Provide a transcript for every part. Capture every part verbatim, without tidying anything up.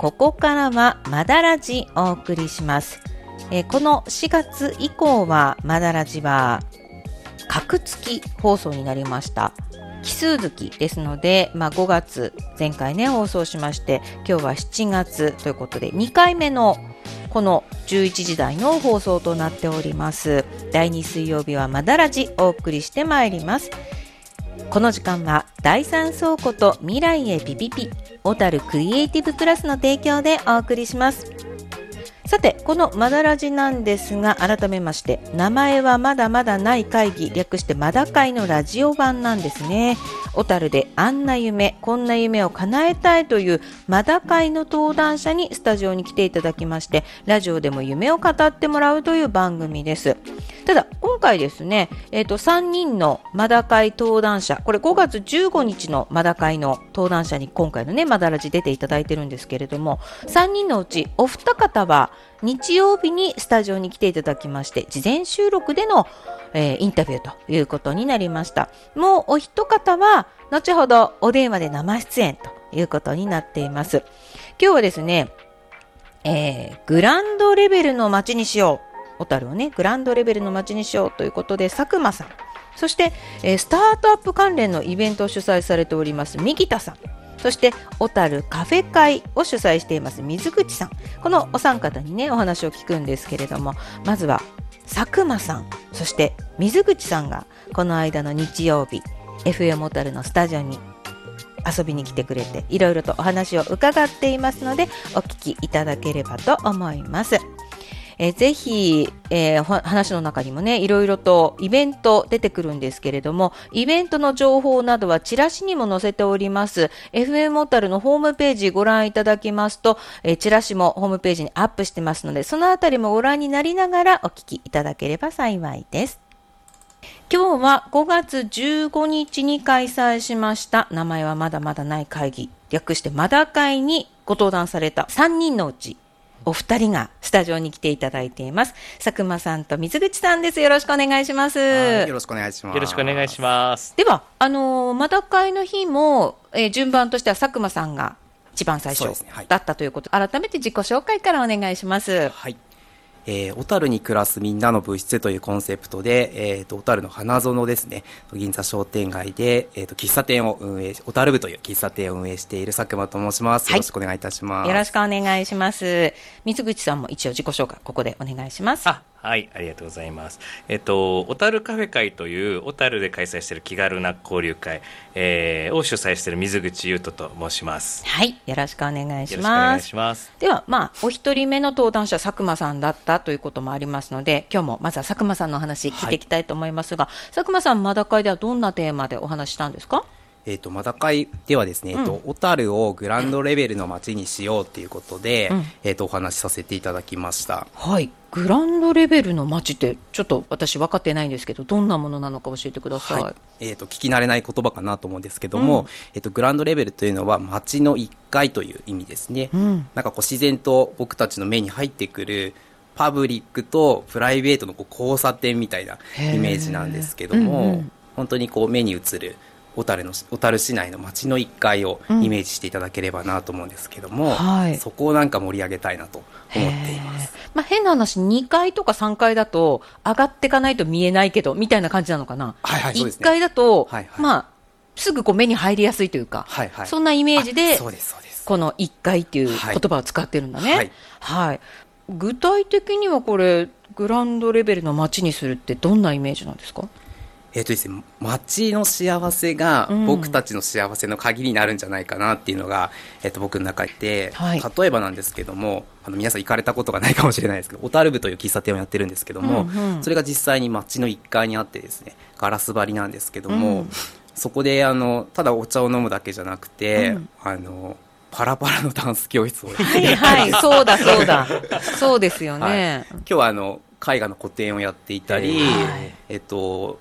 ここからはまだらじお送りします。えー、このしがつ以降はまだらじは隔月放送になりました。奇数月ですので、まあ、ごがつ前回ね放送しまして、今日はしちがつということでにかいめのこのじゅういちじ台の放送となっております。だいに水曜日はまだらじお送りしてまいります。この時間は第三倉庫と未来へピピピ小樽クリエイティブプラスの提供でお送りします。さて、このまだらじなんですが、改めまして名前はまだまだない会議、略してまだ会のラジオ版なんですね。小樽であんな夢こんな夢を叶えたいというまだ会の登壇者にスタジオに来ていただきまして、ラジオでも夢を語ってもらうという番組です。ただ今回ですね、えーと、さんにんのまだ会登壇者、これごがつじゅうごにちのまだ会の登壇者に今回のねまだらじ出ていただいてるんですけれども、さんにんのうちお二方は日曜日にスタジオに来ていただきまして、事前収録での、えー、インタビューということになりました。もうお一方は後ほどお電話で生出演ということになっています。今日はですね、えー、グランドレベルの街にしよう、小樽をねグランドレベルの街にしようということで佐久間さん、そして、えー、スタートアップ関連のイベントを主催されております三木田さん、そして小樽カフェ会を主催しています水口さん、このお三方にねお話を聞くんですけれども、まずは佐久間さんそして水口さんがこの間の日曜日 エフエム 小樽のスタジオに遊びに来てくれて、いろいろとお話を伺っていますのでお聞きいただければと思います。えー、ぜひ、えー、話の中にもねいろいろとイベント出てくるんですけれども、イベントの情報などはチラシにも載せております。 エフエム 小樽のホームページご覧いただきますと、えー、チラシもホームページにアップしてますので、そのあたりもご覧になりながらお聞きいただければ幸いです。今日はごがつじゅうごにちに開催しました名前はまだまだない会議、略してまだ会にご登壇されたさんにんのうちお二人がスタジオに来ていただいています。佐久間さんと水口さんです。よろしくお願いします。 よろしくお願いします。 よろしくお願いします。 では、あのー、まだ会の日も、えー、順番としては佐久間さんが一番最初だったということ、ね、はい、改めて自己紹介からお願いします。 はい、えー、小樽に暮らすみんなの物質というコンセプトで、えー、と小樽の花園ですね、銀座商店街で、えー、と喫茶店を運営、小樽部という喫茶店を運営している佐久間と申します。よろしくお願いいたします。 はい、よろしくお願いします。水口さんも一応自己紹介ここでお願いします。 あ、はい、ありがとうございます。えっと小樽カフェ会という小樽で開催している気軽な交流会、えー、を主催している水口優斗と申します。 はい、よろしくお願いします。 よろしくお願いします。 では、まあお一人目の登壇者佐久間さんだったということもありますので、今日もまずは佐久間さんのお話聞いていきたいと思いますが、はい、佐久間さんまだ会ではどんなテーマでお話したんですか？ えー、とまだ会ではですね、うん、えー、と小樽をグランドレベルの街にしようということで、うん、えー、とお話しさせていただきました。 はい、グランドレベルの街ってちょっと私分かってないんですけど、どんなものなのか教えてください。はい、 えー、と聞き慣れない言葉かなと思うんですけども、うん、えー、とグランドレベルというのは街のいっかいという意味ですね。うん、なんかこう自然と僕たちの目に入ってくるパブリックとプライベートのこう交差点みたいなイメージなんですけども、うんうん、本当にこう目に映る小樽の小樽市内の街のいっかいをイメージしていただければなと思うんですけども、うん、はい、そこをなんか盛り上げたいなと思っています。 まあ、変な話にかいとかさんかいだと上がっていかないと見えないけどみたいな感じなのかな。 はいはい、そうですね。 いっかいだと、はいはい、まあ、すぐこう目に入りやすいというか、はいはい、そんなイメージでそうですそうです、 このいっかいっていう言葉を使ってるんだね。はいはい、具体的にはこれグランドレベルの街にするってどんなイメージなんですか？ えーとですね、街の幸せが僕たちの幸せの鍵になるんじゃないかなっていうのが、うん、えーと僕の中で、はい、例えばなんですけども、あの皆さん行かれたことがないかもしれないですけど、小樽部という喫茶店をやってるんですけども、うんうん、それが実際に街のいっかいにあってですね、ガラス張りなんですけども、うん、そこであのただお茶を飲むだけじゃなくて、うん、あのパラパラのダンス教室をやってはいはいそうだそうだそうですよね。 はい、今日はあの絵画の個展をやっていたり、はい、えっと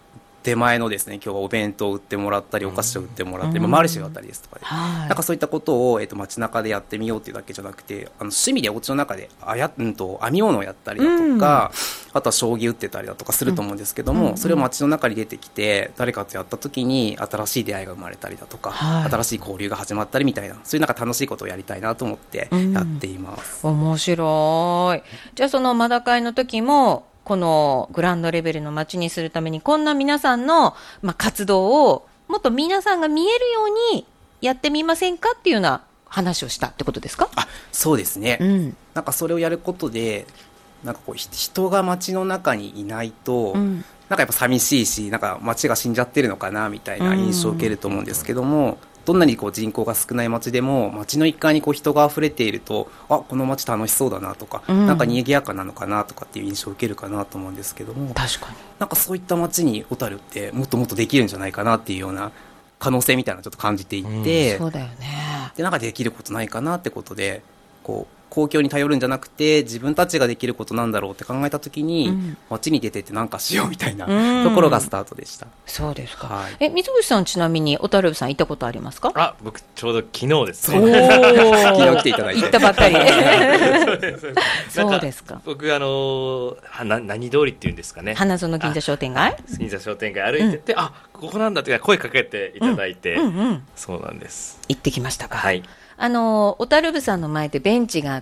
出前のですね、今日はお弁当を売ってもらったり、お菓子を売ってもらったり、 うんまあ、マルシェがあったりですとかで、 はい、 なんかそういったことを、えっと、街中でやってみようっていうだけじゃなくて、あの趣味でお家の中であや、うん、と編み物をやったりだとか、うん、あとは将棋打ってたりだとかすると思うんですけども、うん、それを街の中に出てきて誰かとやった時に新しい出会いが生まれたりだとか、はい、新しい交流が始まったりみたいな、そういうなんか楽しいことをやりたいなと思ってやっています、 うん、面白い。じゃあそのマダ会の時もこのグランドレベルの街にするためにこんな皆さんの、まあ、活動をもっと皆さんが見えるようにやってみませんかっていうような話をしたってことですか？ あ、そうですね、うん、なんかそれをやることでなんかこう人が街の中にいないと、うん、なんかやっぱ寂しいし、なんか街が死んじゃってるのかなみたいな印象を受けると思うんですけども、うん、どんなにこう人口が少ない街でも街の一角にこう人があふれていると、あ、この街楽しそうだなとか、うん、なんか賑やかなのかなとかっていう印象を受けるかなと思うんですけども、 確かになんかそういった街に小樽ってもっともっとできるんじゃないかなっていうような可能性みたいなのをちょっと感じていて、 うん、そうだよね。 でなんかできることないかなってことで、こう公共に頼るんじゃなくて自分たちができることなんだろうって考えたときに、うん、街に出てって何かしようみたいなところがスタートでした。 そうですか、 はい、 え水口さんちなみに小樽さん行ったことありますか？ あ、僕ちょうど昨日ですね。 お昨日来ていただいて行ったばっかりそうですそうですか。 僕あのー、な何通りっていうんですかね、 花園銀座商店街銀座商店街歩いてて、うん、あ、ここなんだって声かけていただいて、うんうんうん、そうなんです。 行ってきましたか？ はい。 あの小樽部さんの前でベンチがあって、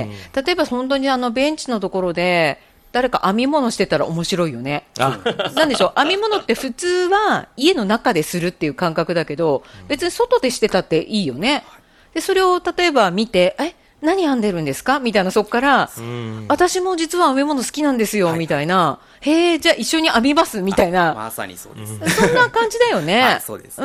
うん、例えば本当にあのベンチのところで誰か編み物してたら面白いよね。なんでしょう、編み物って普通は家の中でするっていう感覚だけど、別に外でしてたっていいよね。でそれを例えば見て、え、何編んでるんですかみたいな、そこから、うん、私も実は編み物好きなんですよ、はい、みたいな、へえ、じゃあ一緒に編みますみたいな、 まさにそうです、 そんな感じだよね。 はい、そうです、 うん、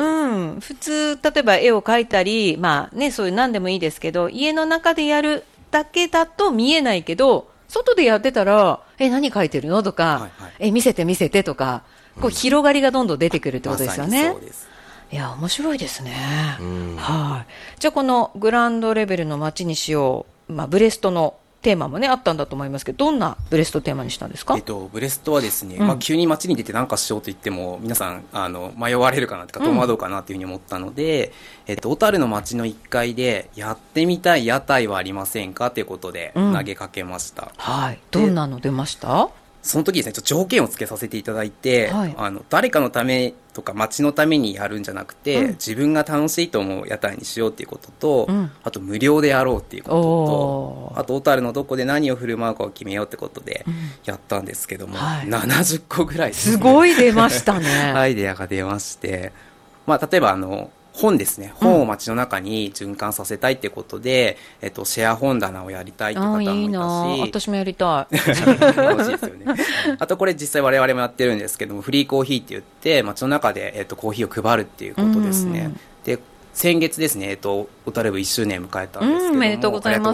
普通例えば絵を描いたり、まあね、そういう何でもいいですけど、家の中でやるだけだと見えないけど、外でやってたら、え、何描いてるのとか、はいはい、え、見せて見せてとか、こう広がりがどんどん出てくるってことですよね。 まさにそうです。 いや、面白いですね。はい。じゃあこのグランドレベルの街にしよう、まあ、ブレストのテーマもねあったんだと思いますけど、どんなブレストテーマにしたんですか？ えっと、ブレストはですね、うん、まあ、急に街に出て何かしようと言っても皆さんあの迷われるかなとか戸惑うかなというふうに思ったので、うん、えっと、小樽の街のいっかいでやってみたい屋台はありませんかということで投げかけました、うん、 はい。どんなの出ました？ その時ですね、ちょっと条件をつけさせていただいて、はい、あの誰かのためとか街のためにやるんじゃなくて、うん、自分が楽しいと思う屋台にしようっていうことと、うん、あと無料でやろうっていうことと、あと小樽のどこで何を振る舞うかを決めようってことでやったんですけども、うん、はい、ななじゅっこぐらいですね、 すごい出ましたねアイデアが出まして、まあ、例えばあの本ですね、本を街の中に循環させたいってことで、うん、えっと、シェア本棚をやりたいって方もいたし、 あ、いいな、私もやりたい楽しいですよねあとこれ実際我々もやってるんですけども、フリーコーヒーって言って街の中で、えっと、コーヒーを配るっていうことですね、うん、で先月ですね、えっと、小樽部いっしゅうねん迎えたんですけども、うん、 おめでとうございます。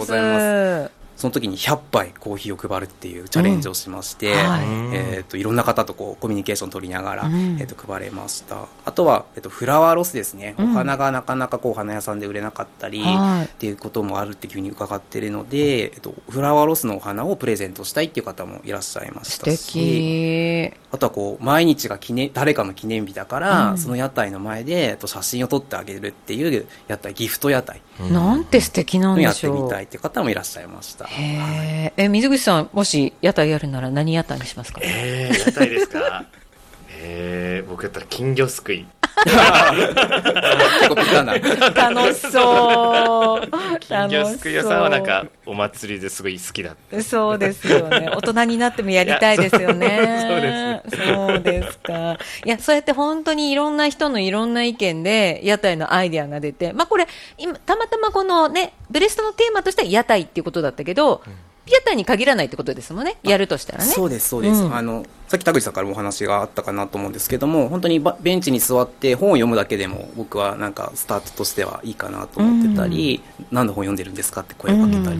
その時にひゃっぱいコーヒーを配るっていうチャレンジをしまして、うん、はい、えー、といろんな方とこうコミュニケーションを取りながら、うん、えー、と配れました。あとは、えー、とフラワーロスですね、うん、お花がなかなかこうお花屋さんで売れなかったり、はい、っていうこともあるっていうふうに伺っているので、えー、とフラワーロスのお花をプレゼントしたいっていう方もいらっしゃいましたし、 素敵。 あとはこう毎日が記念誰かの記念日だから、うん、その屋台の前で、えー、と写真を撮ってあげるっていう屋台、ギフト屋台、 うん、なんて素敵なんでしょう。 やってみたいっていう方もいらっしゃいました。 へー、え、水口さん、もし屋台やるなら何屋台にしますか？ えー、屋台ですかえー、僕やったら金魚すくい結構ピカな楽しそう金魚すくい屋さんはなんかお祭りですごい好きだった。 そうですよね、大人になってもやりたいですよねそうですね。 そうですか。いや、そうやって本当にいろんな人のいろんな意見で屋台のアイデアが出て、まあこれ今たまたまこのねブレストのテーマとしては屋台っていうことだったけど、うん、屋台に限らないってことですもんね、やるとしたらね。 そうですそうです、うん、あのさっき田口さんからもお話があったかなと思うんですけども、本当にベンチに座って本を読むだけでも僕はなんかスタートとしてはいいかなと思ってたり、うん、何の本読んでるんですかって声をかけたり、うん、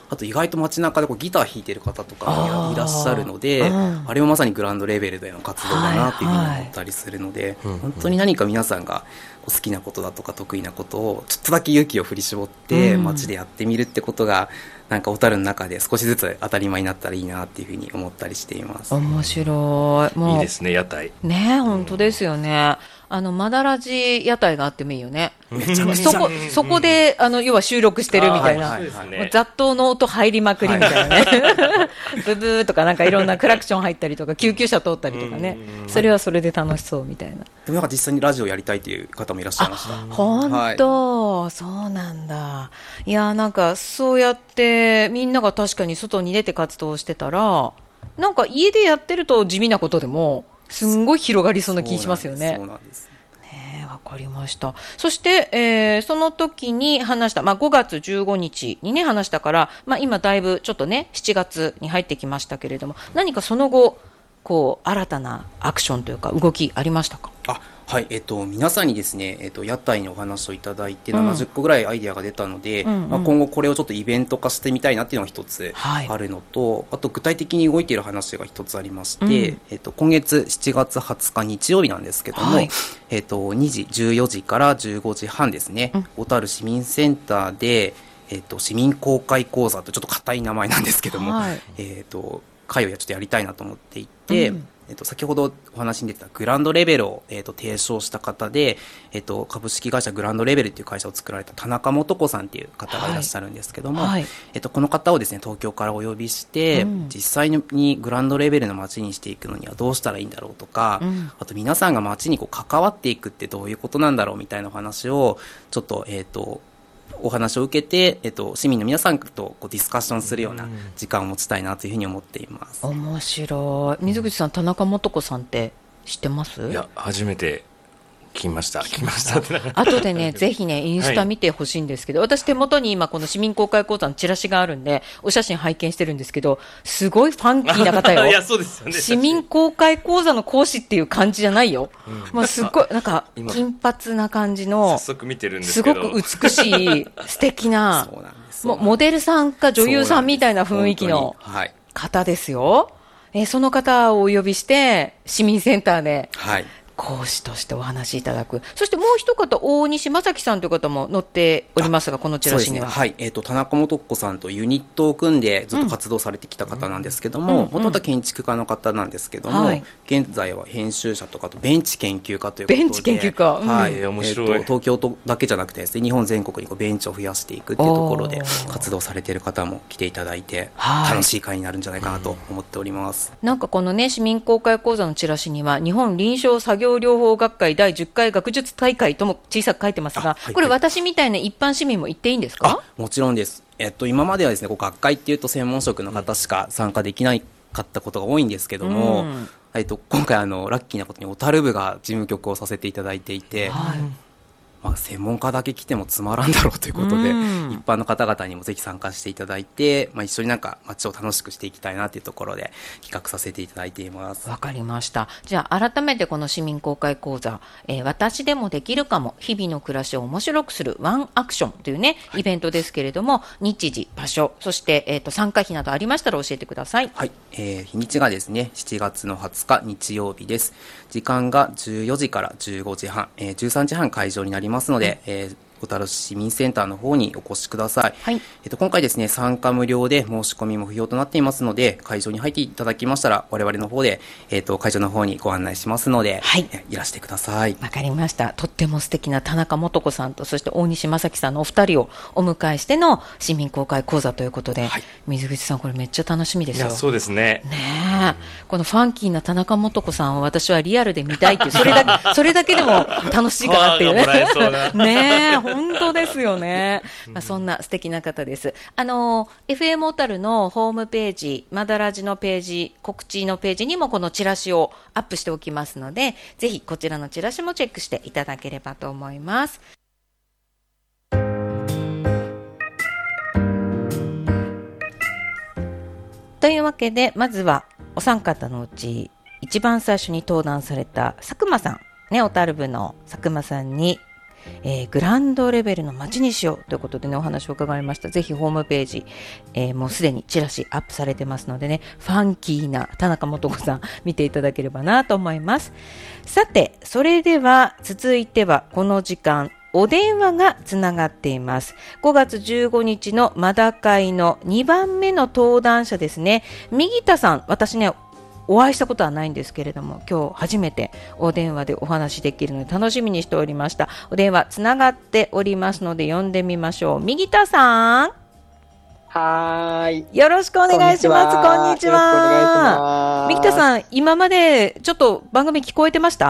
あと意外と街中でこうギター弾いてる方とかもいらっしゃるので、 あ,、 うん、 あれもまさにグラウンドレベルでの活動だなっていうふうに思ったりするので、はいはい、本当に何か皆さんが好きなことだとか得意なことをちょっとだけ勇気を振り絞って街でやってみるってことが、なんか小樽の中で少しずつ当たり前になったらいいなっていうふうに思ったりしています。 面白い。もういいですね、屋台ね。本当ですよね。あのマダラジ屋台があってもいいよね。 めちゃめちゃそこそこであの要は収録してるみたいな、 はいはいはい、 雑踏の音入りまくりみたいなね、はい、ブブーとかなんかいろんなクラクション入ったりとか救急車通ったりとかね、それはそれで楽しそうみたいな。 でもなんか実際にラジオやりたいという方もいらっしゃいました。 本当、はい、そうなんだ。いやなんかそうやってみんなが確かに外に出て活動してたら、なんか家でやってると地味なことでもすんごい広がりそうな気しますよね。 そうなんです。 わかりました。そして、えー、その時に話した、まあ、ごがつじゅうごにちにね話したから、まあ、今だいぶちょっとねしちがつに入ってきましたけれども、何かその後こう新たなアクションというか動きありましたか？ あはい、えっと、皆さんにですね、えっと、屋台のお話をいただいてななじゅっこぐらいアイデアが出たので、うんうん、まあ、今後これをちょっとイベント化してみたいなっていうのが一つあるのと、はい、あと具体的に動いている話が一つありまして、うん、えっと、今月しちがつはつか日曜日なんですけども、はい、えっと、にじじゅうよじからじゅうごじはんですね、うん、小樽市民センターで、えっと、市民公開講座とちょっと硬い名前なんですけども、はい、えっと、会をちょっとやりたいなと思っていて、うん、えっと、先ほどお話に出てたグランドレベルを、えっと、提唱した方で、えっと、株式会社グランドレベルという会社を作られた田中素子さんという方がいらっしゃるんですけども、はいはい、えっと、この方をですね東京からお呼びして、うん、実際にグランドレベルの街にしていくのにはどうしたらいいんだろうとか、うん、あと皆さんが街にこう関わっていくってどういうことなんだろうみたいなお話をちょっと、えっとお話を受けて、えっと、市民の皆さんとこうディスカッションするような時間を持ちたいなというふうに思っています。 面白い。水口さん、田中素子さんって知ってます？ いや、初めて聞きました。聞きました。 後でね、ぜひね、インスタ見てほしいんですけど、はい、私手元に今この市民公開講座のチラシがあるんで、お写真拝見してるんですけど、すごいファンキーな方よ。 いや、そうですよね。 市民公開講座の講師っていう感じじゃないよ。うん、まあ、すっごい、なんか、金髪な感じの、 早速見てるんですけど、 すごく美しい、素敵な、そうなんです。もうモデルさんか女優さんみたいな雰囲気の方ですよ。えー、その方をお呼びして、市民センターで、はい。講師としてお話しいただく。そしてもう一方、大西正樹さんという方も載っておりますが、このチラシには。 そうですね。はい。えっと、田中素子さんとユニットを組んでずっと活動されてきた方なんですけども、もともとは建築家の方なんですけども、はい、現在は編集者とかとベンチ研究家ということで。 ベンチ研究家。 うん、はい。えー、面白い。えー、東京都だけじゃなくてですね、日本全国にこうベンチを増やしていくっていうところで活動されている方も来ていただいて、楽しい会になるんじゃないかなと思っております。 なんかこのね、市民公開講座のチラシには、日本臨床作業療法学会だいじゅっかい学術大会とも小さく書いてますが、はい、これ私みたいな一般市民も行っていいんですか？ もちろんです。えっと、今まではですね、こう学会っていうと専門職の方しか参加できなかったことが多いんですけども、うん、えっと、今回あのラッキーなことに小樽部が事務局をさせていただいていて、はい、まあ、専門家だけ来てもつまらんだろうということで、うん、一般の方々にもぜひ参加していただいて、まあ、一緒になんか街を楽しくしていきたいなというところで企画させていただいています。 わかりました。じゃあ改めてこの市民公開講座、えー、私でもできるかも日々の暮らしを面白くするワンアクションというね、はい、イベントですけれども、日時、場所、そして、えーと、参加費などありましたら教えてください。 はい、えー、日にちがですねしちがつのはつか日曜日です。時間がじゅうよじからじゅうごじはん、えー、じゅうさんじはん会場になりますので、うん、えー小樽市民センターの方にお越しください。はい。えっと、今回ですね、参加無料で申し込みも不要となっていますので、会場に入っていただきましたら、我々の方で、えっと、会場の方にご案内しますので、はい。いらしてください。 わかりました。とっても素敵な田中素子さんと、そして大西正樹さんのお二人をお迎えしての市民公開講座ということで、はい、水口さん、これめっちゃ楽しみですよ。 いや、そうですね。 ねえ。このファンキーな田中素子さんを私はリアルで見たいっていう、それだけ、それだけでも楽しいかなっていうね。ねえ、本当ですよね。まあ、そんな素敵な方です。あの エフエム 小樽のホームページ、マダラジのページ、告知のページにもこのチラシをアップしておきますので、ぜひこちらのチラシもチェックしていただければと思います。というわけで、まずはお三方のうち一番最初に登壇された佐久間さんね、小樽部の佐久間さんにえー、グランドレベルの街にしようということでね、お話を伺いました。ぜひホームページ、えー、もうすでにチラシアップされてますのでね、ファンキーな田中素子さん見ていただければなと思います。さて、それでは続いてはこの時間、お電話がつながっています。ごがつじゅうごにちのマダ会のにばんめの登壇者ですね。右田さん、私ね、お会いしたことはないんですけれども、今日初めてお電話でお話しできるので楽しみにしておりました。お電話つながっておりますので呼んでみましょう。右田さん。 はーい。 よろしくお願いします。こんにちは。 よろしくお願いします。 右田さん、今までちょっと番組聞こえてました？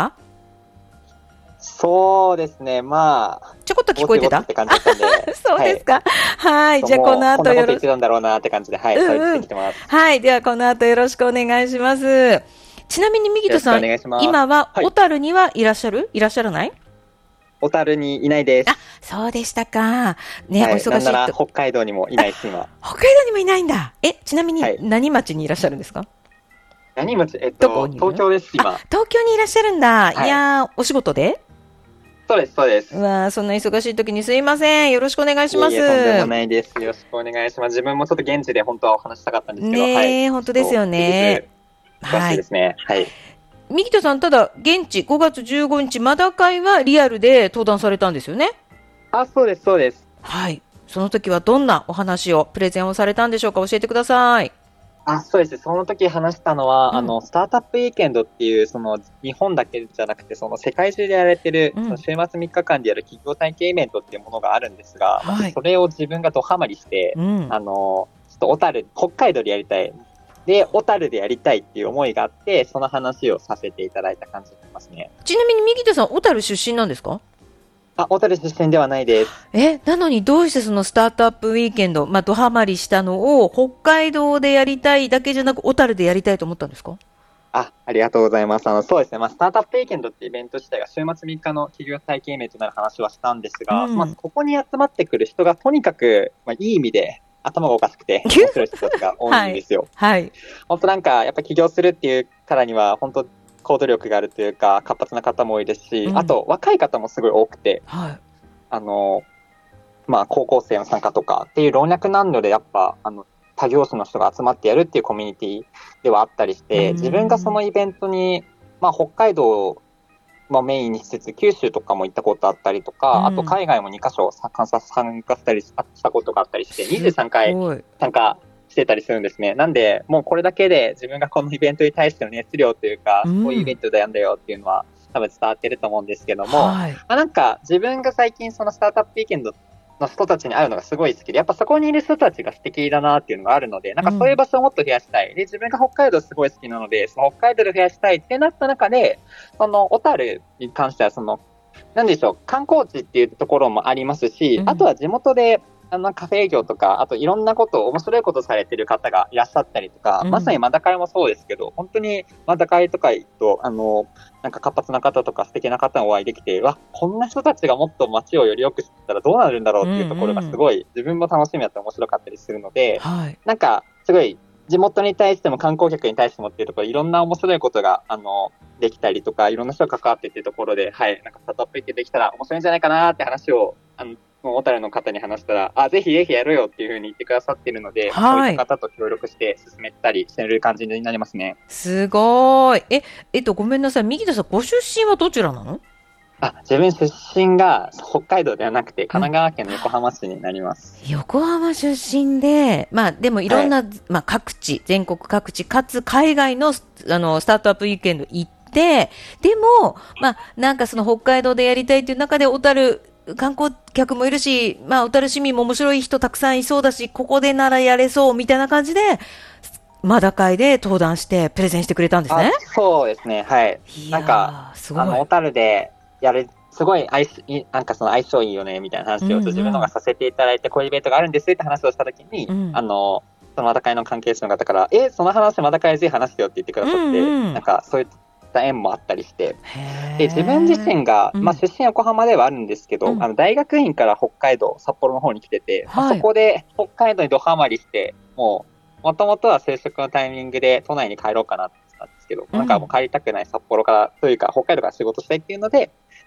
そうですね、まあ。 ちょこっと聞こえてた？ って感じだったんで。 そうですか。はい。はい、じゃあこの後よろしく。こんなこと言ってたんだろうなって感じで、はい、 うんうん、 そう言ってきてます。 はい。ではこの後よろしくお願いします。ちなみに右田さん、今は小樽にはいらっしゃる？いらっしゃらない？ 小樽にいないです。 あ、そうでしたか。ね、はい、お忙しいと。 なんなら北海道にもいないです、今。 北海道にもいないんだ。え、ちなみに何町にいらっしゃるんですか？はい、 何町？えっと、東京です、今。 東京にいらっしゃるんだ。はい、いやー、お仕事で？ そうです、そうです。 うわー、そんな忙しい時にすいません。よろしくお願いします。 いえいえ、とんでもないです。よろしくお願いします。自分もちょっと現地で本当はお話したかったんですけど。 ねえ、はい、本当ですよね。 はい。ですね。はい。 右田さん、ただ、現地ごがつじゅうごにち、マダ会はリアルで登壇されたんですよね。 あ、そうです、そうです。 はい。その時はどんなお話を、プレゼンをされたんでしょうか？教えてください。 あ、そうです。その時話したのは、うん、あの、スタートアップウィーケンドっていう、その、日本だけじゃなくて、その、世界中でやられてる、うん、その週末みっかかんでやる企業体験イベントっていうものがあるんですが、はい、それを自分がドハマりして、うん、あの、ちょっと小樽、北海道でやりたい。で、小樽でやりたいっていう思いがあって、その話をさせていただいた感じになりますね。 ちなみに右手さん、小樽出身なんですか？ あ、小樽出身ではないです。 え、なのにどうしてそのスタートアップウィーケンド、まあ、ドハマりしたのを北海道でやりたいだけじゃなく、小樽でやりたいと思ったんですか？ あ、ありがとうございます。あの、そうですね。まあ、スタートアップウィーケンドってイベント自体が週末みっかの企業体験イベントになる話はしたんですが、うん、まずここに集まってくる人がとにかく、まあ、いい意味で、頭がおかしくて、面白い人たちが多いんですよ。 はい。はい、 本当なんか、やっぱ起業するっていうからには、本当行動力があるというか、活発な方も多いですし、うん、あと、若い方もすごい多くて、はい、あの、まあ、高校生の参加とかっていう老若男女でやっぱ、あの、他業種の人が集まってやるっていうコミュニティではあったりして、うん、自分がそのイベントに、まあ、北海道まあ、メインにしつつ、九州とかも行ったことあったりとか、うん、あと海外もにかしょ参加したりしたことがあったりして、にじゅうさんかい参加してたりするんですね。なんで、もうこれだけで自分がこのイベントに対しての熱量というか、うん、こういうイベントでやんだよっていうのは多分伝わってると思うんですけども、はい、まあ、なんか自分が最近そのスタートアップウィーケンドの人たちに会うのがすごい好きで、やっぱそこにいる人たちが素敵だなっていうのがあるので、なんかそういう場所をもっと増やしたい。うん、で、自分が北海道すごい好きなので、その北海道で増やしたいってなった中で、その小樽に関してはその、なんでしょう、観光地っていうところもありますし、うん、あとは地元で、あのカフェ営業とか、あといろんなこと、面白いことされてる方がいらっしゃったりとか、うん、まさにマダ会もそうですけど、本当にマダ会とか行くと、あの、なんか活発な方とか素敵な方にお会いできて、わ、こんな人たちがもっと街をより良くしたらどうなるんだろうっていうところがすごい、うんうん、自分も楽しみだって面白かったりするので、はい、なんかすごい地元に対しても観光客に対してもっていうところ、いろんな面白いことが、あの、できたりとか、いろんな人が関わってっていうところで、はい、なんかスタートアップできたら面白いんじゃないかなって話を、あの、小樽の方に話したら、あ、ぜひぜひやろうよっていうふうに言ってくださっているので、はい、そういった方と協力して進めたりしてる感じになりますね。 すごい。え、えっと、ごめんなさい。右田さん、ご出身はどちらなの？ あ、自分出身が北海道ではなくて、神奈川県の横浜市になります。 横浜出身で、まあでもいろんな、はい、まあ各地、全国各地、かつ海外の、あの、スタートアップウィークエンド行って、でも、まあなんかその北海道でやりたいっていう中で小樽、観光客もいるし、まあ、小樽市民も面白い人たくさんいそうだし、ここでならやれそうみたいな感じで、マダ会で登壇してプレゼンしてくれたんですね。 そうですね、はい。いなんか、あの、小樽でやる、すごい相、なんかその相性いいよね、みたいな話を自分のがさせていただいて、うんうん、こういうイベントがあるんですって話をしたときに、うん、あの、そのマダ会の関係者の方から、え、その話マダ会ぜひ話してよって言ってくださって、うんうん、なんかそういう、縁もあったりして、で自分自身が、まあ、出身横浜ではあるんですけど、うん、あの大学院から北海道札幌の方に来てて、はい、まあ、そこで北海道にドハマりして、もうもともとは就職のタイミングで都内に帰ろうかなって言ったんですけど、うん、なんかもう帰りたくない札幌からというか北海道から仕事したいっていうので、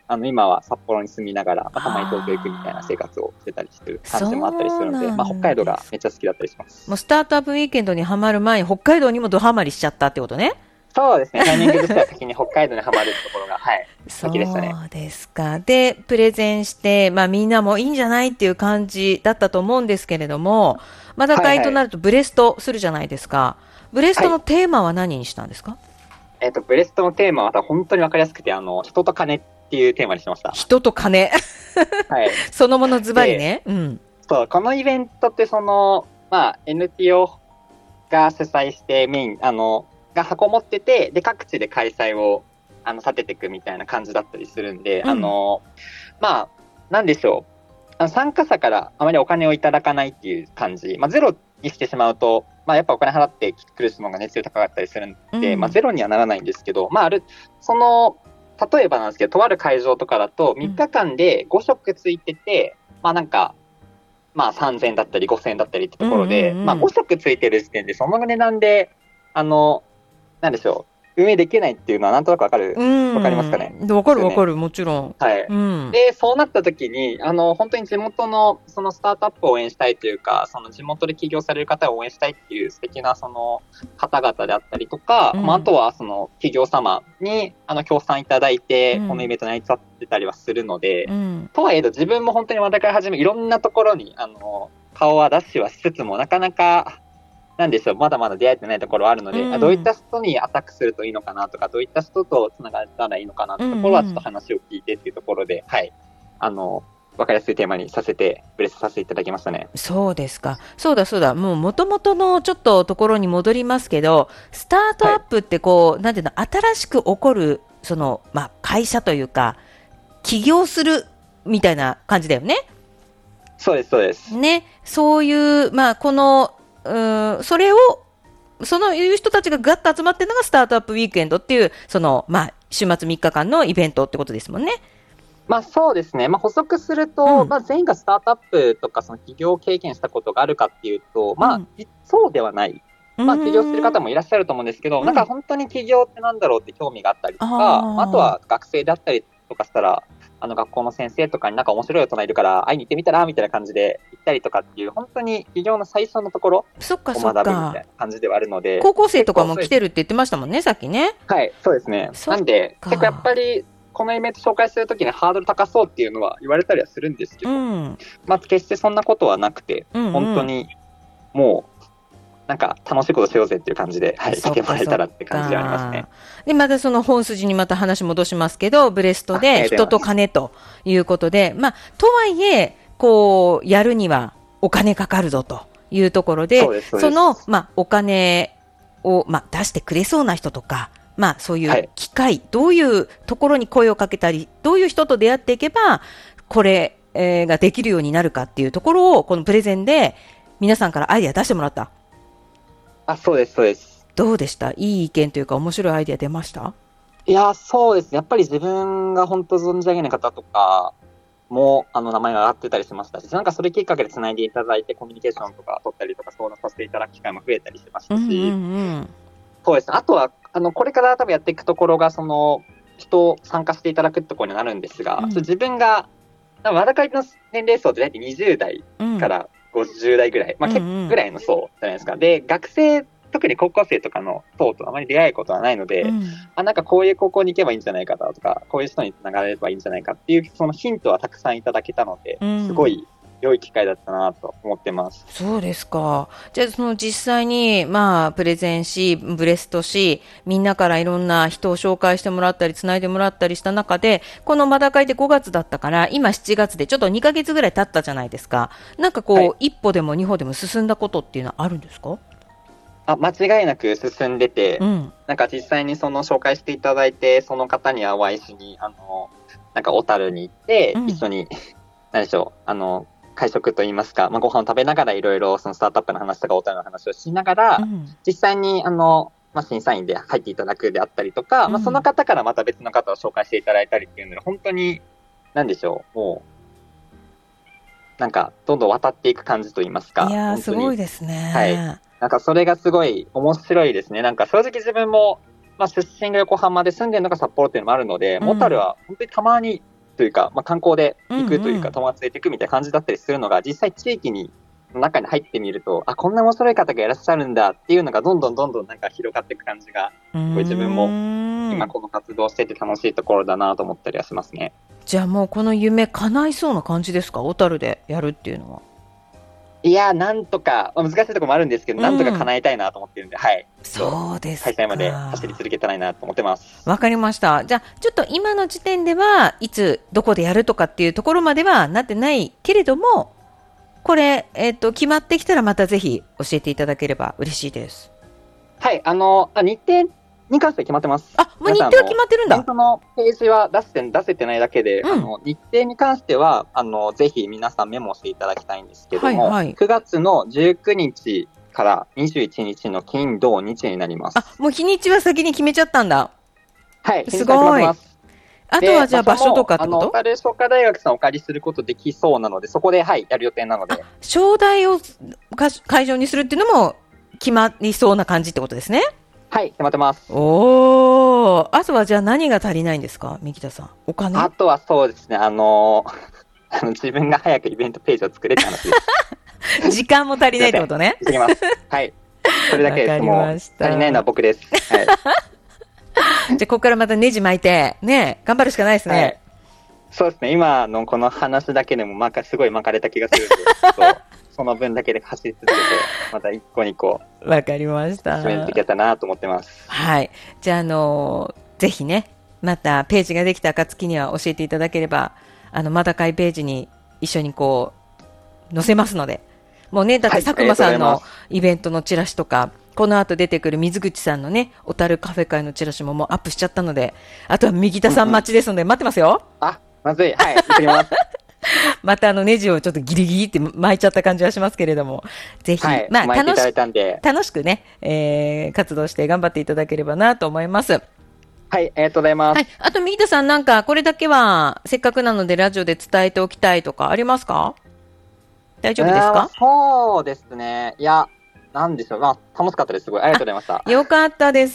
あの今は札幌に住みながら、たまに東京行くみたいな生活をしてたりしてる感じもあったりするので、まあ、北海道がめっちゃ好きだったりします。 もうスタートアップウィーケンドにハマる前に北海道にもドハマりしちゃったってことね。 そうですね。タイミングとしては先に北海道にハマるところが、はい、先でしたね。 そうですか。で、プレゼンして、まあみんなもいいんじゃないっていう感じだったと思うんですけれども、まだ会となるとブレストするじゃないですか。はいはい、ブレストのテーマは何にしたんですか？はい、 えっと、ブレストのテーマは本当にわかりやすくて、あの、人と金っていうテーマにしました。 人と金はい。そのものズバリね。うん。 そう、このイベントってその、まあ、エヌピーオー が主催してメイン、あの、が箱持ってて、で、各地で開催を、あの、立てていくみたいな感じだったりするんで、うん、あの、まあ、なんでしょう。あの参加者からあまりお金をいただかないっていう感じ。まあ、ゼロにしてしまうと、まあ、やっぱお金払って来るのが熱量高かったりするんで、うん、まあ、ゼロにはならないんですけど、まあ、ある、その、例えばなんですけど、とある会場とかだと、みっかかんでご食ついてて、うん、まあ、なんか、まあ、さんぜんえんだったりごせんえんだったりってところで、うんうんうん、まあ、ご食ついてる時点で、その値段で、あの、なんでしょう。運営できないっていうのはなんとなくわかる、わかりますかね。 わかるわかる、もちろん。 はい。うん、で、そうなった時に、あの、本当に地元の、そのスタートアップを応援したいというか、その地元で起業される方を応援したいっていう素敵な、その方々であったりとか、うん、まあ、あとは、その企業様に、あの、協賛いただいて、うん、このイベントに成り立ってたりはするので、うん、とはいえど、自分も本当にまだから始め、いろんなところに、あの、顔はダッシュはしつつも、なかなか、なんでしょう、まだまだ出会えてないところはあるので、うん、どういった人にアタックするといいのかなとか、どういった人とつながったらいいのかなってところはちょっと話を聞いてっていうところで、うんうん、はい、あの、わかりやすいテーマにさせて、ブレスさせていただきましたね。 そうですか。そうだそうだ。もう元々のちょっとところに戻りますけど、スタートアップってこう、はい、なんていうの、新しく起こる、その、まあ、会社というか、起業するみたいな感じだよね。 そうです、そうです。 ね。そういう、まあ、この、うん、それを、そのいう人たちがガッと集まってるのがスタートアップウィークエンドっていう、その、まあ、週末みっかかんのイベントってことですもんね。 まあそうですね。まあ補足すると、うん、まあ全員がスタートアップとかその起業経験したことがあるかっていうと、まあ、うん、そうではない。まあ起業する方もいらっしゃると思うんですけど、うん、なんか本当に起業ってなんだろうって興味があったりとか、あ, あとは学生であったりとかしたら、あの学校の先生とかになんか面白い大人いるから会いに行ってみたらみたいな感じで行ったりとかっていう本当に起業の最初のところを学ぶみたいな感じではあるので、 高校生とかも来てるって言ってましたもんね、さっきね。 はい、そうですね。なんで結構やっぱりこのイベント紹介するときにハードル高そうっていうのは言われたりはするんですけど、うん、まあ決してそんなことはなくて、うんうん、本当にもうなんか楽しいことしようぜっていう感じで、はい、来てもらえたらって感じでありますね。 で、またその本筋にまた話戻しますけど、ブレストで人と金ということで、まあ、とはいえ、こう、やるにはお金かかるぞというところで、そ, その、まあ、お金を、まあ、出してくれそうな人とか、まあ、そういう機会、はい、どういうところに声をかけたり、どういう人と出会っていけば、これ、えー、ができるようになるかっていうところを、このプレゼンで皆さんからアイデア出してもらった。 あ、そうです、そうです。 どうでした？いい意見というか面白いアイデア出ました？ いや、そうですね。やっぱり自分が本当存じ上げない方とかも、あの、名前が上がってたりしましたし、なんかそれきっかけで繋いでいただいてコミュニケーションとか取ったりとか相談させていただく機会も増えたりしましたし、うんうんうん、そうですね。あとは、あの、これから多分やっていくところが、その、人参加していただくところになるんですが、うん、自分が、まだ会の年齢層って大体にじゅう代からごじゅう代ぐらい、うん、まあ、結構ぐらいの層じゃないですか。うんうん、で、学生、特に高校生とかの層とあまり出会えることはないので、うん、あ、なんかこういう高校に行けばいいんじゃないかとか、こういう人に繋がれればいいんじゃないかっていう、そのヒントはたくさんいただけたので、うん、すごい良い機会だったなと思ってます。 そうですか。じゃあその実際に、まあ、プレゼンし、ブレストし、みんなからいろんな人を紹介してもらったり、繋いでもらったりした中で、このまだ会でごがつだったから、今しちがつでちょっとにかげつぐらい経ったじゃないですか。なんかこう、はい、一歩でも二歩でも進んだことっていうのはあるんですか？ あ、間違いなく進んでて、うん、なんか実際にその紹介していただいて、その方にはお会いしに、あの、なんか小樽に行って、うん、一緒に、何でしょう、あの、会食といいますか、まあ、ご飯を食べながらいろいろそのスタートアップの話とか小樽の話をしながら、うん、実際にあの、まあ、審査員で入っていただくであったりとか、うん、まあ、その方からまた別の方を紹介していただいたりっていうので、本当に、何でしょう、もう、なんか、どんどん渡っていく感じといいますか。 いやー、すごいですね。 はい。なんかそれがすごい面白いですね。なんか正直自分も、まあ出身が横浜で住んでるのが札幌っていうのもあるので、小樽、うん、は本当にたまにというか、まあ、観光で行くというか、 うんうん、 友達で行くみたいな感じだったりするのが、実際地域に中に入ってみると、あ、こんな面白い方がいらっしゃるんだっていうのがどんどんどんどんなんか広がっていく感じが、すごい自分も今この活動してて楽しいところだなと思ったりはしますね。 じゃあもうこの夢叶いそうな感じですか、小樽でやるっていうのは。 いや、なんとか、まあ、難しいところもあるんですけど、うん、なんとか叶えたいなと思ってるんで、はい。 そうですか。 開催まで走り続けたらいいなと思ってます。 わかりました。じゃあ、ちょっと今の時点では、いつ、どこでやるとかっていうところまではなってないけれども、これ、えっと、決まってきたらまたぜひ教えていただければ嬉しいです。 はい、あの、あ日程に関して決まってます。 あ、もう日程は決まってるんだ。 そのページは出して出せてないだけで、うん、あの日程に関してはあのぜひ皆さんメモしていただきたいんですけども、はいはい、くがつのじゅうくにちからにじゅういちにちの金土日になります。 あ、もう日にちは先に決めちゃったんだ。 はい、 すごい。あとはじゃあ場所とかってこと？ あの小樽商科大学さんお借りすることできそうなので、そこではいやる予定なので。 商大を会場にするっていうのも決まりそうな感じってことですね。 はい、決まってます。 おー、あとはじゃあ何が足りないんですか、三木田さん。お金？ あとはそうですね、あのー、あの自分が早くイベントページを作れって話です。 時間も足りないってことね。 できます。はい。それだけです。もう足りないのは僕です。はい。じゃあここからまたネジ巻いて、ね、頑張るしかないですね。はい、 そうですね、今のこの話だけでもまかすごい巻かれた気がするんで、その分だけで走り続けて、また一個二個。 わかりました。 進めていけたなと思ってます。 はい。じゃあ、あのー、ぜひね、またページができた暁には教えていただければ、あの、まだかいページに一緒にこう、載せますので。もうね、だって佐久間さんのイベントのチラシとか、この後出てくる水口さんのね、小樽カフェ会のチラシももうアップしちゃったので、あとは右田さん待ちですので、待ってますよ。 あ、まずい。はい、行ってきます。 またあのネジをちょっとギリギリって巻いちゃった感じはしますけれども、ぜひ、 はい、 まあ楽し楽しくね、えー、活動して頑張っていただければなと思います。 はい、ありがとうございます。はい、 あと右田さん、なんかこれだけはせっかくなのでラジオで伝えておきたいとかありますか？大丈夫ですか？ そうですね。いや、なんでしょう。まあ楽しかったです。すごいありがとうございました。 よかったです。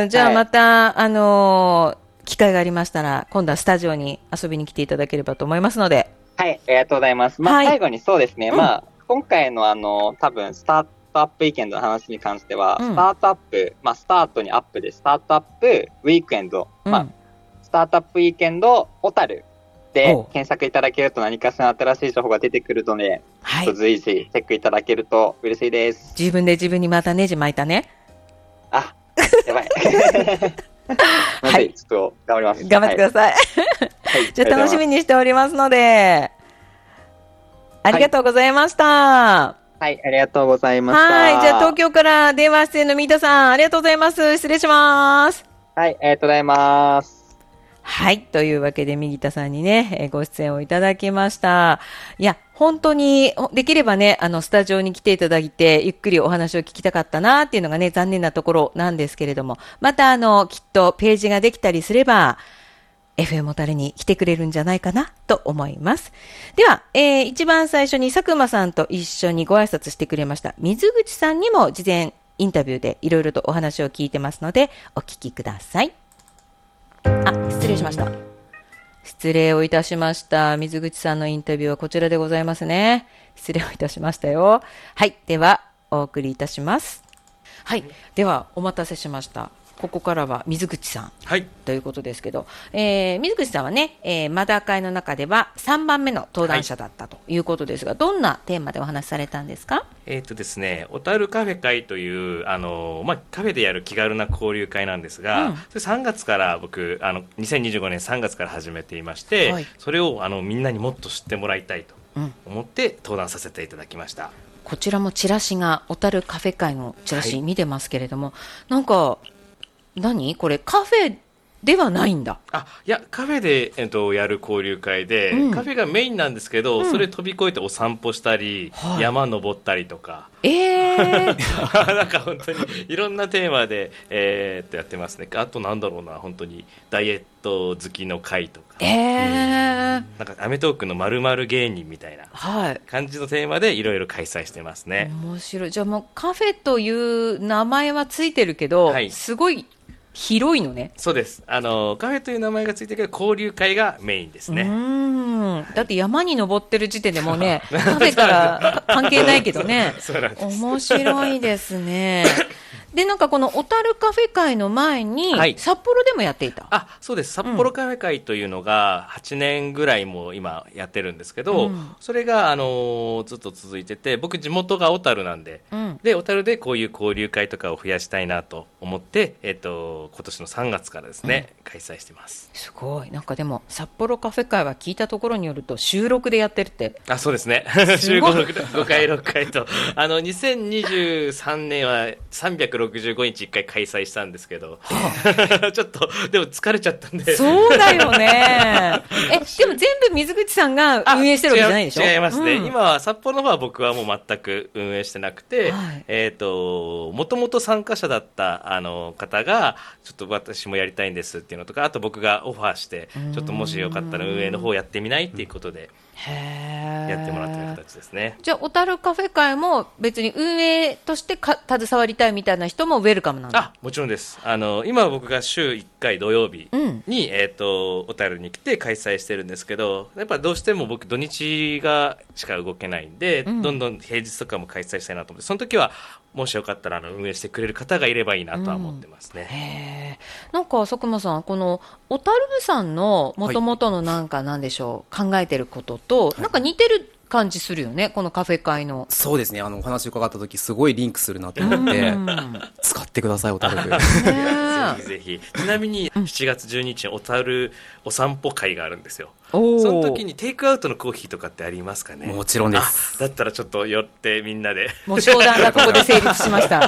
じゃあまた、はい、あのー、機会がありましたら今度はスタジオに遊びに来ていただければと思いますので。 はい、ありがとうございます。まあ、はい、最後にそうですね、うん、まあ、今回のあの、多分、スタートアップウィーケンドの話に関しては、うん、スタートアップ、まあ、スタートにアップで、スタートアップウィークエンド、うん、まあ、スタートアップウィーケンド小樽で検索いただけると何かしら新しい情報が出てくるので、はい、随時チェックいただけると嬉しいです。 自分で自分にまたネジ巻いたね。 あ、やばい。はい、ちょっと頑張ります。 頑張ってください。はい、じゃあ楽しみにしておりますので、ありがとうございました。はい、はい、ありがとうございました。 はい、じゃあ東京から電話出演の三田さん、ありがとうございます。失礼します。 はい、ありがとうございます。 はい。というわけで、右田さんにね、ご出演をいただきました。いや、本当に、できればね、あの、スタジオに来ていただいて、ゆっくりお話を聞きたかったなっていうのがね、残念なところなんですけれども、また、あの、きっとページができたりすれば、エフエム 小樽に来てくれるんじゃないかなと思います。では、えー、一番最初に佐久間さんと一緒にご挨拶してくれました水口さんにも事前インタビューでいろいろとお話を聞いてますので、お聞きください。あ、失礼しました。失礼をいたしました。水口さんのインタビューはこちらでございますね。失礼をいたしましたよ。はい。では、お送りいたします。はい。では、お待たせしました。ここからは水口さん、はい、ということですけど、えー、水口さんはね、えー、マダー会の中ではさんばんめの登壇者だったということですが、はい、どんなテーマでお話しされたんですか？ えーとですね、小樽カフェ会というあの、まあ、カフェでやる気軽な交流会なんですが、うん、それさんがつから僕あのにせんにじゅうごねんさんがつから始めていまして、はい、それをあのみんなにもっと知ってもらいたいと思って登壇させていただきました。うん、 こちらもチラシが小樽カフェ会のチラシ見てますけれども、はい、なんか何これカフェではないんだ。 あ、いやカフェで、えっと、やる交流会で、うん、カフェがメインなんですけど、うん、それ飛び越えてお散歩したり、はい、山登ったりとか、 えー、 なんか本当にいろんなテーマで、えー、っとやってますね。あとなんだろうな、本当にダイエット好きの会とか、 えー、 なんかアメトーークの〇〇芸人みたいな感じのテーマでいろいろ開催してますね。 面白い。じゃあもうカフェという名前はついてるけど、はい、すごい広いのね。 そうです。あのカフェという名前がついてるけど交流会がメインですね。 うーん、だって山に登ってる時点でもうねカフェから関係ないけどね面白いですね。でなんかこの小樽カフェ会の前に、はい、札幌でもやっていた。 あ、そうです。札幌カフェ会というのがはちねんぐらいも今やってるんですけど、うん、それが、あのー、ずっと続いてて、僕地元が小樽なんで、うん、で小樽でこういう交流会とかを増やしたいなと思って、えーと、今年のさんがつからですね、うん、開催してます。 すごい。なんかでも札幌カフェ会は聞いたところによると週ろくでやってるって。 あ、そうですね。週ごかいろっかいとあのにせんにじゅうさんねんはさんびゃくろくじゅうごにちいっかい開催したんですけど、はあ、ちょっとでも疲れちゃったんで。 そうだよねえでも全部水口さんが運営してるわけじゃないでしょ。 違いますね、うん、今は札幌の方は僕はもう全く運営してなくて、はい、えーともともと参加者だったあの方がちょっと私もやりたいんですっていうのとか、あと僕がオファーしてちょっともしよかったら運営の方やってみないっていうことでやってもらってる形ですね。 じゃあ小樽カフェ会も別に運営としてか携わりたいみたいな人もウェルカムなんだ。 あ、もちろんです。あの今僕が週いっかい土曜日に、うんえー、と小樽に来て開催してるんですけど、やっぱどうしても僕土日がしか動けないんで、うん、どんどん平日とかも開催したいなと思って、その時はもしよかったらあの運営してくれる方がいればいいなとは思ってますね。 うん、へー。なんか佐久間さん、この小樽部さんのもともとのなんかなんでしょう、はい、考えてることとなんか似てる感じするよね、このカフェ会の。 そうですね、あのお話伺った時すごいリンクするなと思って使ってください、小樽部。ぜひぜひ。ちなみにしちがつじゅうににちに小樽お散歩会があるんですよ。その時にテイクアウトのコーヒーとかってありますかね。 もちろんです。 だったらちょっと寄ってみんなでもう商談がここで成立しました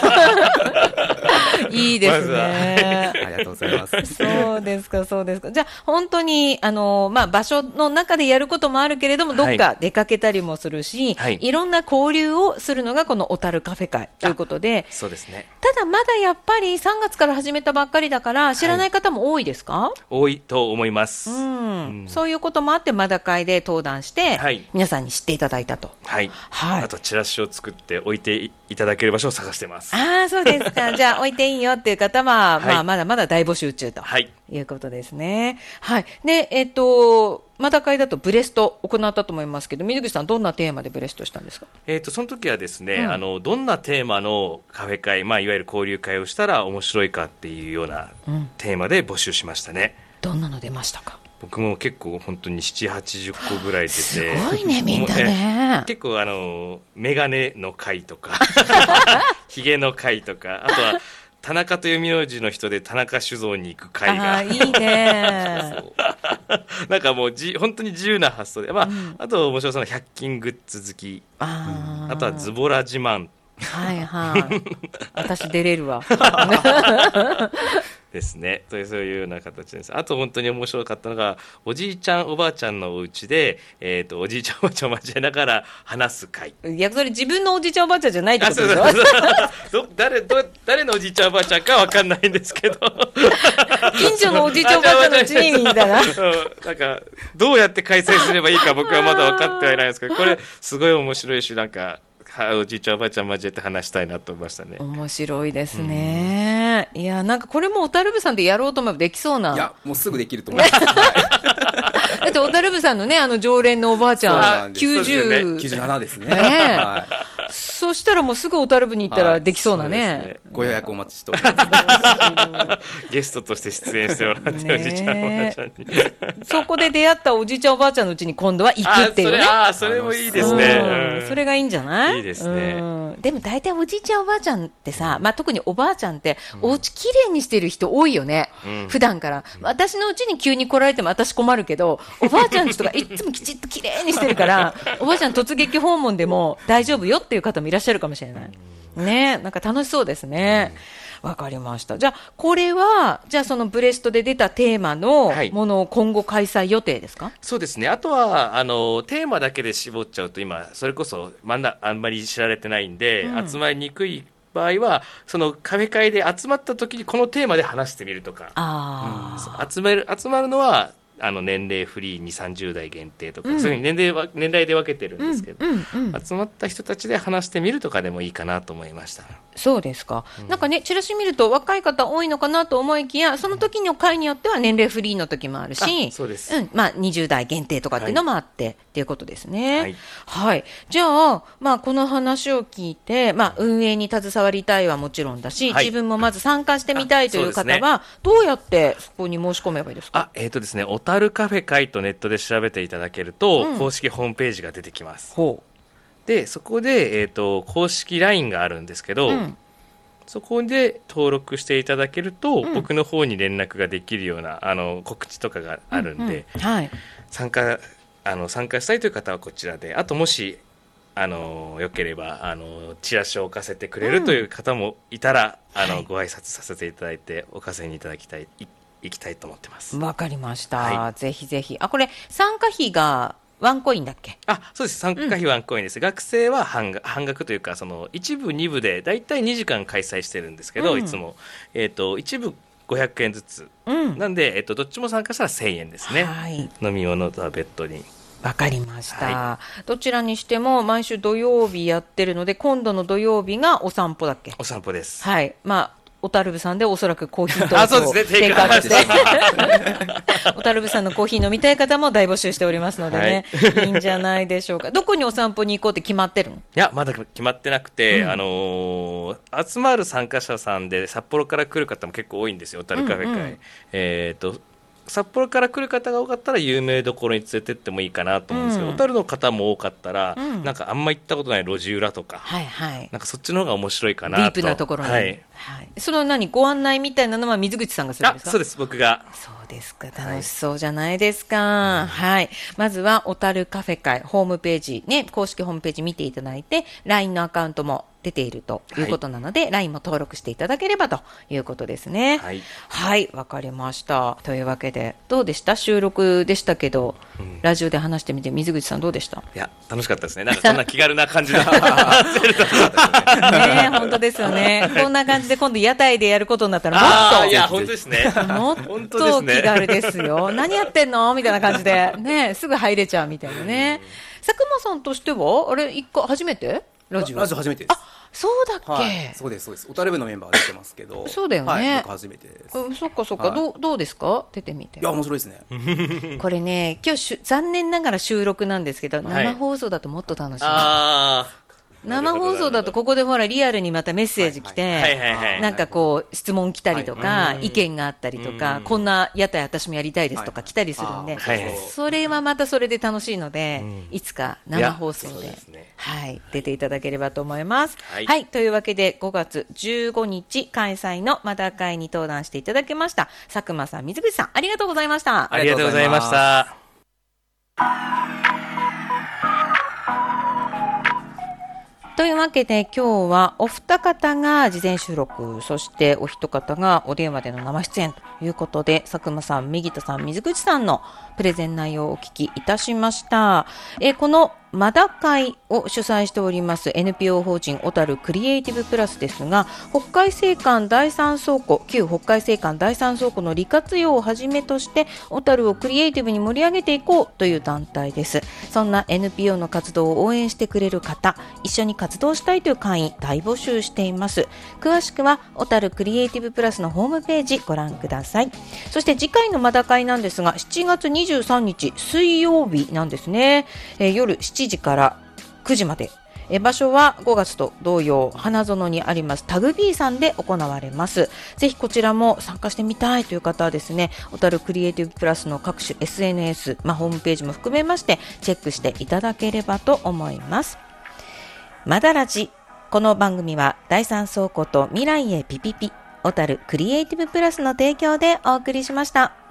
いいですね、 ま、ありがとうございます。 そうですかそうですか。じゃあ本当にあの、まあ、場所の中でやることもあるけれどもどっか出かけたりもするし、はい、いろんな交流をするのがこの小樽カフェ会ということで。 そうですね。 ただまだやっぱりさんがつから始めたばっかりだから知らない方も多いですか？はい、 多いと思います、うんうん、そういうこともあってまだ会で登壇して、はい、皆さんに知っていただいたと。 はい、はい、あとチラシを作って置いていただける場所を探してます。 ああ、そうですか。じゃあ置いていいよっていう方は、はい、まあ、まだまだ大募集中と、はい、いうことですね。はい。で、えっとまだ会だとブレスト行ったと思いますけど、水口さんどんなテーマでブレストしたんですか？ えー、とその時はですね、うん、あのどんなテーマのカフェ会、まあ、いわゆる交流会をしたら面白いかっていうようなテーマで募集しましたね。 うん、どんなの出ましたか？ 僕も結構本当にななじゅう、はちじゅっこぐらい出て、すごいねみんなね。 結構あのメガネの会とかヒゲの会とか、あとは田中という名字の人で田中酒造に行く会が。 あ、いいねなんかもうじ本当に自由な発想で、まあうん、あと面白そうなひゃく均グッズ好き、 あ,、うん、あとはズボラ自慢、 はいはい、私出れるわですね。というそういうような形です。あと本当に面白かったのがおじいちゃんおばあちゃんのお家で、えー、とおじいちゃんおばあちゃんを交えながら話す会。 いや、それ自分のおじいちゃんおばあちゃんじゃないってことでしょ。 ど誰ど誰のおじいちゃんおばあちゃんかわかんないんですけど近所のおじいちゃんおばあちゃんのうちにみたいななんかどうやって開催すればいいか僕はまだ分かってはいないんですけど、これすごい面白いし、なんかおじいちゃんおばあちゃん交えて話したいなと思いましたね。 面白いですね、うん、いや、なんかこれも小樽部さんでやろうと思えばできそうな。 いや、もうすぐできると思いますだって小樽部さんのね、あの常連のおばあちゃんきゅうじゅう、 きゅうじゅうななですね、 ね、はい、そしたらもうすぐ小樽部に行ったらできそうなね、はい、 ね、ご予約お待ちしておりますゲストとして出演してもらって、ね、おじいちゃんおばあちゃんにそこで出会ったおじいちゃんおばあちゃんのうちに今度は行くっていうね。 ああ、それもいいですね、 うん、それがいいんじゃない？ いいですね、うん、 でも大体おじいちゃんおばあちゃんってさ、まあ、特におばあちゃんってお家きれいにしてる人多いよね、うん、普段から、うん、私のうちに急に来られても私困るけど、おばあちゃんちとかいつもきちっときれいにしてるからおばあちゃん突撃訪問でも大丈夫よっていう方もいらっしゃるかもしれない、うん、ね、なんか楽しそうですね、うん、わかりました。じゃあこれはじゃあそのブレストで出たテーマのものを今後開催予定ですか？はい、 そうですね。あとはあのテーマだけで絞っちゃうと今それこそまだあんまり知られてないんで、うん、集まりにくい場合はそのカフェ会で集まった時にこのテーマで話してみるとか、 あ、 うん、集める集まるのはあの年齢フリーに、さんじゅう代限定とか、うん、そういうふうに年齢は年代で分けてるんですけど、うんうんうん、集まった人たちで話してみるとかでもいいかなと思いました。 そうですか、うん、なんかねチラシ見ると若い方多いのかなと思いきや、その時の会によっては年齢フリーの時もあるし、 そうです、 うん、まあ、にじゅう代限定とかっていうのもあって、はい、っていうことですね。 はい、 はい、じゃあ、まあ、この話を聞いて、まあ、運営に携わりたいはもちろんだし、はい、自分もまず参加してみたいという方は、ね、どうやってそこに申し込めばいいですか？ あ、えーとですね、小樽カフェ会とネットで調べていただけると、うん、公式ホームページが出てきます。 ほうでそこで、えーと、公式 ライン があるんですけど、うん、そこで登録していただけると、うん、僕の方に連絡ができるようなあの告知とかがあるんで、 うんうんはい、 参加あの参加したいという方はこちらで、あともしあのよければあのチラシを置かせてくれるという方もいたら、うん、あの、はい、ご挨拶させていただいて置かせにいただきたいい行きたいと思ってます。 わかりました、 はい、 ぜひぜひ。あ、これ参加費がワンコインだっけ？ あ、そうです。参加費ワンコインです、うん、学生は半額、半額というか、その一部二部でだいたいにじかん開催してるんですけど、うん、いつも、えーと、一部ごひゃくえんずつ、うん、なんで、えーと、どっちも参加したらせんえんですね、 はい、 飲み物とは別途に。 わかりました、 はい、 どちらにしても毎週土曜日やってるので、今度の土曜日がお散歩だっけ？ お散歩です。 はい、まあ小樽部さんでおそらくコーヒーとあ、そうですね、 テイクアウトして小樽部さんのコーヒー飲みたい方も大募集しておりますのでね、はい、いいんじゃないでしょうか。どこにお散歩に行こうって決まってるの？いや、まだ決まってなくて、うん、あのー、集まる参加者さんで札幌から来る方も結構多いんですよ、小樽カフェ会、うんうん、えーと札幌から来る方が多かったら有名どころに連れてってもいいかなと思うんですけど、小、うん、樽の方も多かったら、うん、なんかあんま行ったことない路地裏とか、 はいはい、 なんかそっちの方が面白いかなと。 ディープなところに、はいはい、その何ご案内みたいなのは水口さんがするんですか？ あ、そうです、僕が。 そうですか、楽しそうじゃないですか、はいはい、まずは小樽カフェ会ホームページ、ね、公式ホームページ見ていただいて ライン のアカウントも出ているということなので、はい、ライン も登録していただければということですね。 はい、 はい、わかりました。というわけでどうでした？収録でしたけど、うん、ラジオで話してみて水口さんどうでした？ いや、楽しかったですね。なんかそんな気軽な感じでね、 本当ですよね。こんな感じで今度屋台でやることになったらもっと、 いや、本当ですね、 もっと気軽ですよ。何やってんのみたいな感じでね、すぐ入れちゃうみたいなね。佐久間さんとしてはあれ一回初めてラジオ？ ラジオ初めてです。 あ、そうだっけ、 はい、そうですそうです。小樽部のメンバー出てますけどそうだよね、 はい、僕初めてです。 うん、そっかそっか、はい、どう、どうですか出てみて？ いや面白いですねこれね、今日残念ながら収録なんですけど、はい、生放送だともっと楽しい。 あー、 生放送だとここでほらリアルにまたメッセージ来て、なんかこう質問来たりとか、意見があったりとか、こんな屋台私もやりたいですとか来たりするんで、それはまたそれで楽しいので、いつか生放送で、はい、出ていただければと思います。はい、はい、というわけでごがつじゅうごにち開催のマダ会に登壇していただきました佐久間さん、水口さん、ありがとうございました。 ありがとうございました。 というわけで今日はお二方が事前収録、そしてお一方がお電話での生出演ということで、佐久間さん、右田さん、水口さんのプレゼン内容をお聞きいたしました。えこのマダ会を主催しております エヌピーオー 法人小樽クリエイティブプラスですが、北海青館第三倉庫、旧北海青館第三倉庫の利活用をはじめとして小樽をクリエイティブに盛り上げていこうという団体です。そんな エヌピーオー の活動を応援してくれる方、一緒に活動したいという会員大募集しています。詳しくは小樽クリエイティブプラスのホームページご覧ください。そして次回のマダ会なんですがしちがつにじゅうさんにち水曜日なんですね。えー、夜しちじからくじまで、え場所はごがつと同様花園にありますタグビーさんで行われます。ぜひこちらも参加してみたいという方はですね、小樽クリエイティブプラスの各種 エスエヌエス、まあ、ホームページも含めましてチェックしていただければと思います。マダラジ、この番組は第三倉庫と未来へピピピ、小樽クリエイティブプラスの提供でお送りしました。